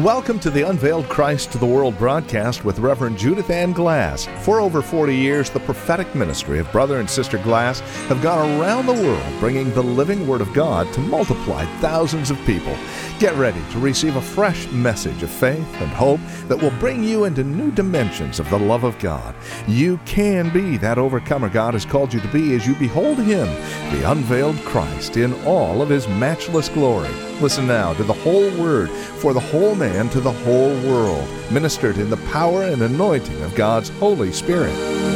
Welcome to the Unveiled Christ to the World broadcast with Reverend Judith Ann Glass. For over 40 years, the prophetic ministry of Brother and Sister Glass have gone around the world bringing the living Word of God to multiply thousands of people. Get ready to receive a fresh message of faith and hope that will bring you into new dimensions of the love of God. You can be that overcomer God has called you to be as you behold Him, the unveiled Christ, in all of His matchless glory. Listen now to the whole Word for the whole man to the whole world, ministered in the power and anointing of God's Holy Spirit.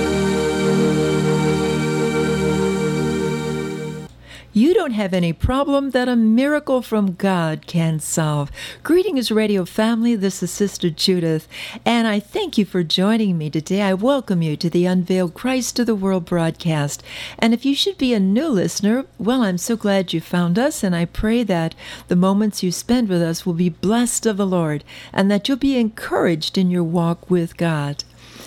You don't have any problem that a miracle from God can solve. Greetings, radio family. This is Sister Judith, and I thank you for joining me today. I welcome you to the Unveiled Christ to the World broadcast. And if you should be a new listener, well, I'm so glad you found us, and I pray that the moments you spend with us will be blessed of the Lord, and that you'll be encouraged in your walk with God.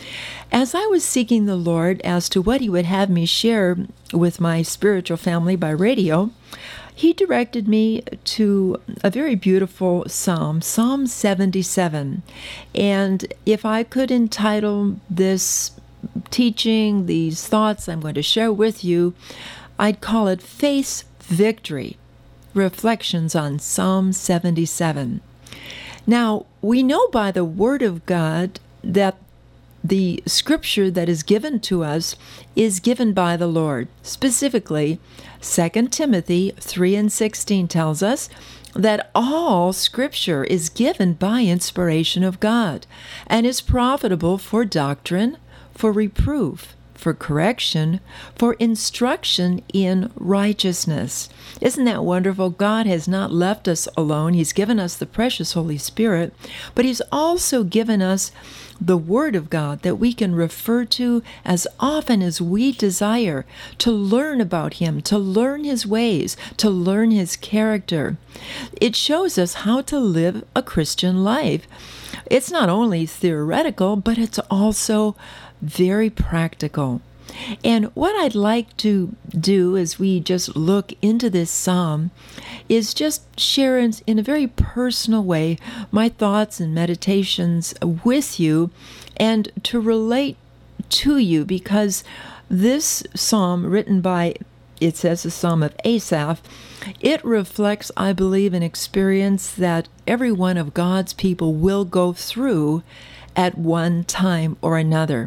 As I was seeking the Lord as to what He would have me share with my spiritual family by radio, He directed me to a very beautiful psalm, Psalm 77. And if I could entitle this teaching, these thoughts I'm going to share with you, I'd call it Face Victory, Reflections on Psalm 77. Now, we know by the Word of God that the scripture that is given to us is given by the Lord. Specifically, 2 Timothy 3:16 tells us that all scripture is given by inspiration of God and is profitable for doctrine, for reproof, for correction, for instruction in righteousness. Isn't that wonderful? God has not left us alone. He's given us the precious Holy Spirit, but He's also given us the Word of God that we can refer to as often as we desire to learn about Him, to learn His ways, to learn His character. It shows us how to live a Christian life. It's not only theoretical, but it's also very practical. And what I'd like to do as we just look into this psalm is just share in a very personal way my thoughts and meditations with you and to relate to you, because this psalm, written by, it says, the Psalm of Asaph, it reflects, I believe, an experience that every one of God's people will go through at one time or another.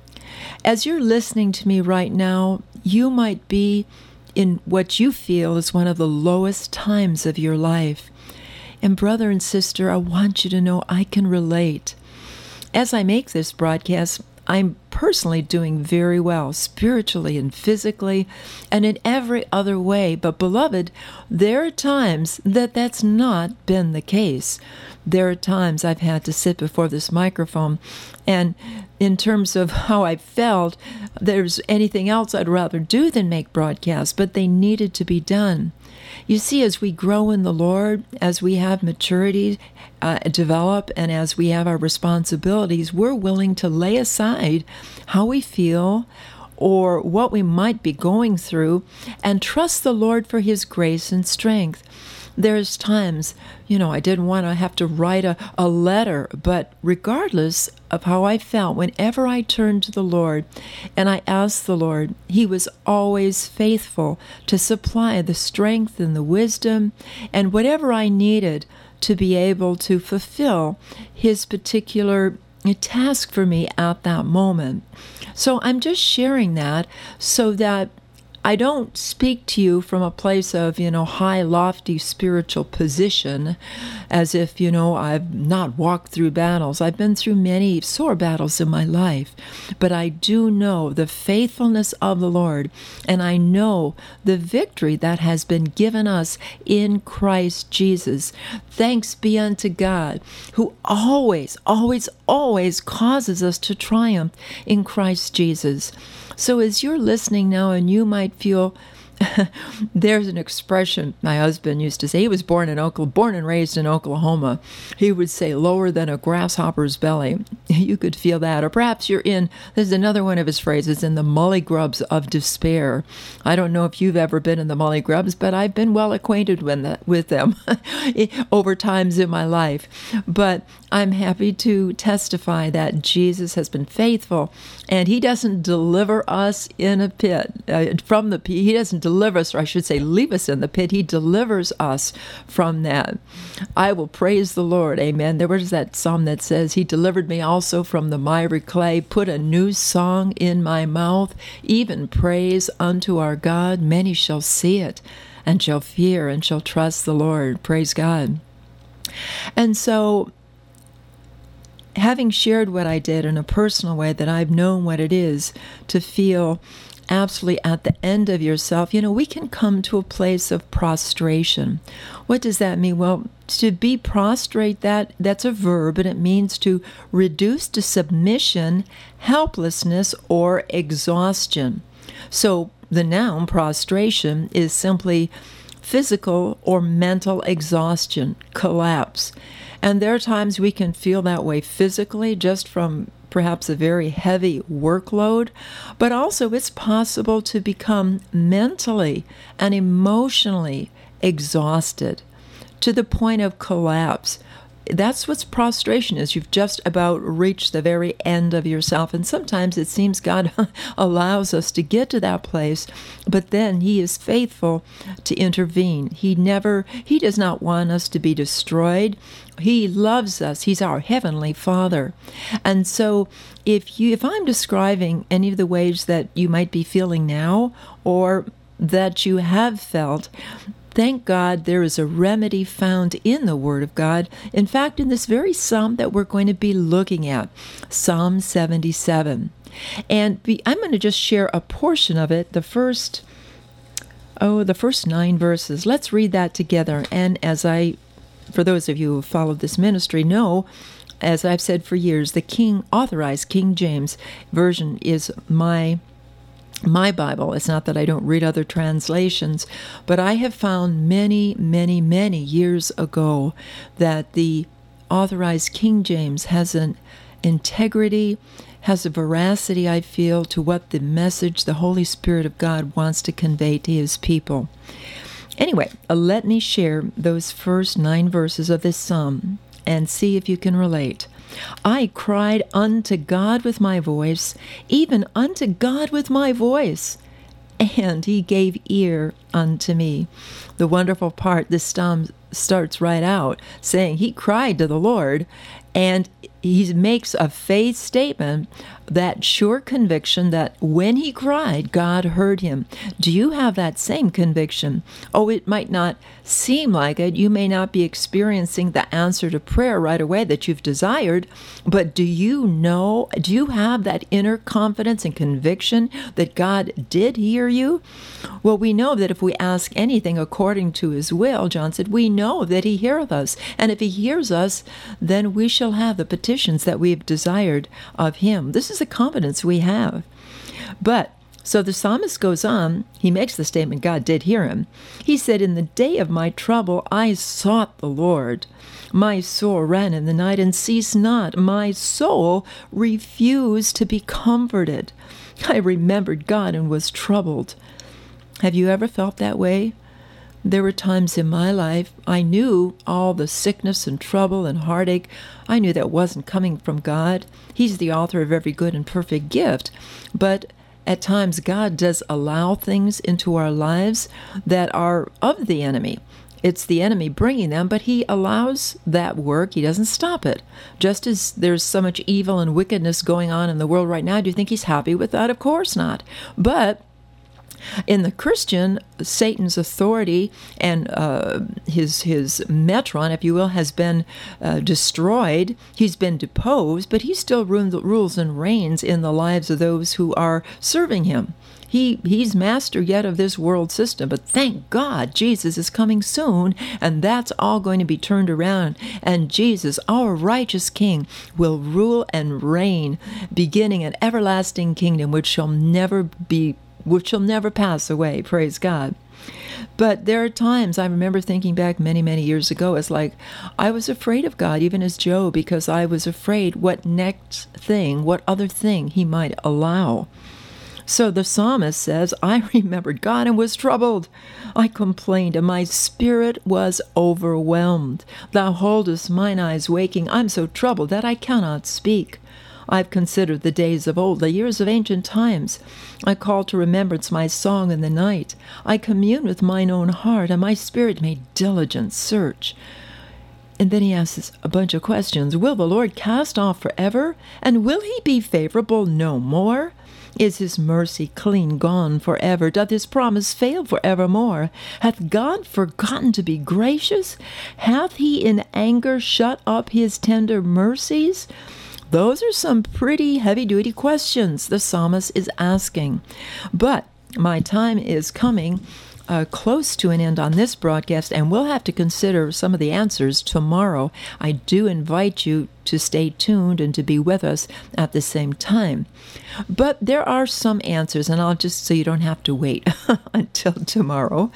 As you're listening to me right now, you might be in what you feel is one of the lowest times of your life. And brother and sister, I want you to know I can relate. As I make this broadcast, I'm personally doing very well, spiritually and physically, and in every other way. But beloved, there are times that that's not been the case. There are times I've had to sit before this microphone, and in terms of how I felt, there's anything else I'd rather do than make broadcasts, but they needed to be done. You see, as we grow in the Lord, as we have maturity develop, and as we have our responsibilities, we're willing to lay aside how we feel or what we might be going through and trust the Lord for His grace and strength. There's times, I didn't want to have to write a letter, but regardless of how I felt, whenever I turned to the Lord and I asked the Lord, He was always faithful to supply the strength and the wisdom and whatever I needed to be able to fulfill His particular task for me at that moment. So I'm just sharing that so that I don't speak to you from a place of, high, lofty spiritual position, as if, I've not walked through battles. I've been through many sore battles in my life, but I do know the faithfulness of the Lord, and I know the victory that has been given us in Christ Jesus. Thanks be unto God, who always, always, always causes us to triumph in Christ Jesus. So as you're listening now and you might feel There's an expression my husband used to say. He was born and raised in Oklahoma. He would say, lower than a grasshopper's belly. You could feel that. Or perhaps there's another one of his phrases, in the mully grubs of despair. I don't know if you've ever been in the mully grubs, but I've been well acquainted with them over times in my life. But I'm happy to testify that Jesus has been faithful, and he doesn't deliver us in a pit, from the pit. He doesn't deliver us, or I should say leave us in the pit. He delivers us from that. I will praise the Lord. Amen. There was that psalm that says, he delivered me also from the miry clay, put a new song in my mouth, even praise unto our God. Many shall see it and shall fear and shall trust the Lord. Praise God. And so, having shared what I did in a personal way, that I've known what it is to feel absolutely at the end of yourself, we can come to a place of prostration. What does that mean? Well, to be prostrate, that's a verb, and it means to reduce to submission, helplessness, or exhaustion. So the noun prostration is simply physical or mental exhaustion, collapse. And there are times we can feel that way physically, just from perhaps a very heavy workload, but also it's possible to become mentally and emotionally exhausted to the point of collapse. That's what prostration is. You've just about reached the very end of yourself. And sometimes it seems God allows us to get to that place, but then he is faithful to intervene. He does not want us to be destroyed. He loves us. He's our heavenly Father. And so if I'm describing any of the ways that you might be feeling now, or that you have felt, thank God there is a remedy found in the Word of God. In fact, in this very psalm that we're going to be looking at, Psalm 77. And I'm going to just share a portion of it, the first 9 verses. Let's read that together. And for those of you who have followed this ministry, know, as I've said for years, the authorized King James Version is my Bible. It's not that I don't read other translations, but I have found many, many, many years ago that the authorized King James has an integrity, has a veracity, I feel, to what the message the Holy Spirit of God wants to convey to his people. Anyway, let me share those first 9 verses of this psalm and see if you can relate. I cried unto God with my voice, even unto God with my voice, and he gave ear unto me. The wonderful part, this psalm starts right out saying he cried to the Lord, and he makes a faith statement, that sure conviction that when he cried, God heard him. Do you have that same conviction? Oh, it might not seem like it. You may not be experiencing the answer to prayer right away that you've desired, but do you have that inner confidence and conviction that God did hear you? Well, we know that if we ask anything according to his will, John said, we know that he heareth us. And if he hears us, then we shall have the petitions that we've desired of him. This is the confidence we have. But so the psalmist goes on, he makes the statement, God did hear him. He said, in the day of my trouble, I sought the Lord. My soul ran in the night and ceased not. My soul refused to be comforted. I remembered God and was troubled. Have you ever felt that way? There were times in my life I knew all the sickness and trouble and heartache. I knew that wasn't coming from God. He's the author of every good and perfect gift. But at times God does allow things into our lives that are of the enemy. It's the enemy bringing them, but he allows that work. He doesn't stop it. Just as there's so much evil and wickedness going on in the world right now, do you think he's happy with that? Of course not. But in the Christian, Satan's authority and his metron, if you will, has been destroyed. He's been deposed, but he still rules and reigns in the lives of those who are serving him. He's master yet of this world system, but thank God Jesus is coming soon, and that's all going to be turned around, and Jesus, our righteous King, will rule and reign, beginning an everlasting kingdom which shall never be which will never pass away, praise God. But there are times, I remember thinking back many, many years ago, it's like I was afraid of God, even as Job, because I was afraid what other thing he might allow. So the psalmist says, I remembered God and was troubled. I complained, and my spirit was overwhelmed. Thou holdest mine eyes waking. I'm so troubled that I cannot speak. I've considered the days of old, the years of ancient times. I call to remembrance my song in the night. I commune with mine own heart, and my spirit made diligent search. And then he asks a bunch of questions. Will the Lord cast off forever? And will he be favorable no more? Is his mercy clean gone forever? Doth his promise fail forevermore? Hath God forgotten to be gracious? Hath he in anger shut up his tender mercies? Those are some pretty heavy-duty questions the psalmist is asking. But my time is coming close to an end on this broadcast, and we'll have to consider some of the answers tomorrow. I do invite you to stay tuned and to be with us at the same time. But there are some answers, and I'll just, so you don't have to wait until tomorrow.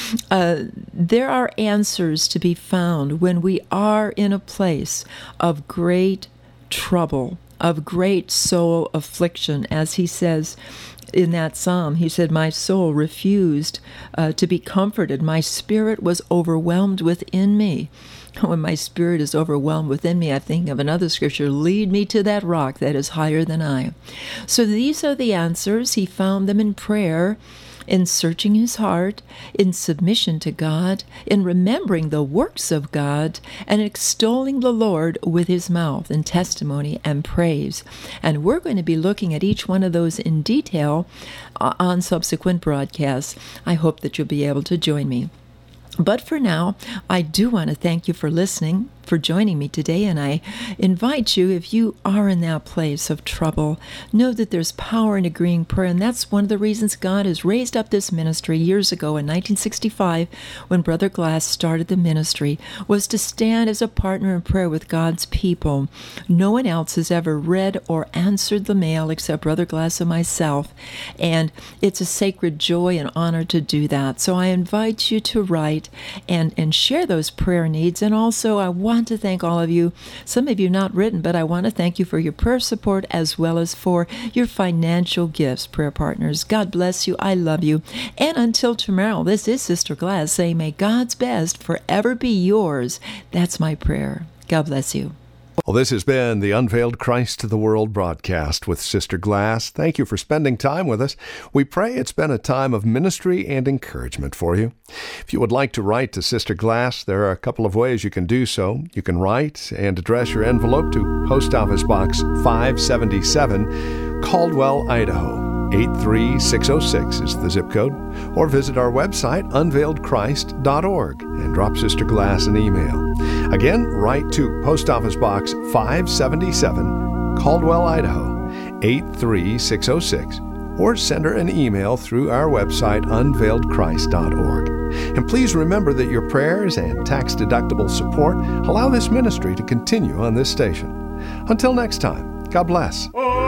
There are answers to be found when we are in a place of great trouble, of great soul affliction. As he says in that psalm, he said, my soul refused to be comforted. My spirit was overwhelmed within me. When my spirit is overwhelmed within me, I think of another scripture, lead me to that rock that is higher than I. So these are the answers. He found them in prayer, in searching his heart, in submission to God, in remembering the works of God, and extolling the Lord with his mouth in testimony and praise. And we're going to be looking at each one of those in detail on subsequent broadcasts. I hope that you'll be able to join me. But for now, I do want to thank you for listening, for joining me today, and I invite you, if you are in that place of trouble, know that there's power in agreeing prayer, and that's one of the reasons God has raised up this ministry years ago in 1965, when Brother Glass started the ministry, was to stand as a partner in prayer with God's people. No one else has ever read or answered the mail except Brother Glass and myself, and it's a sacred joy and honor to do that. So I invite you to write and share those prayer needs, and also I want to thank all of you. Some of you not written, but I want to thank you for your prayer support as well as for your financial gifts, prayer partners. God bless you. I love you. And until tomorrow, this is Sister Glass saying, may God's best forever be yours. That's my prayer. God bless you. Well, this has been the Unveiled Christ to the World broadcast with Sister Glass. Thank you for spending time with us. We pray it's been a time of ministry and encouragement for you. If you would like to write to Sister Glass, there are a couple of ways you can do so. You can write and address your envelope to Post Office Box 577, Caldwell, Idaho. 83606 is the zip code, or visit our website, unveiledchrist.org, and drop Sister Glass an email. Again, write to Post Office Box 577, Caldwell, Idaho, 83606, or send her an email through our website, unveiledchrist.org. And please remember that your prayers and tax-deductible support allow this ministry to continue on this station. Until next time, God bless.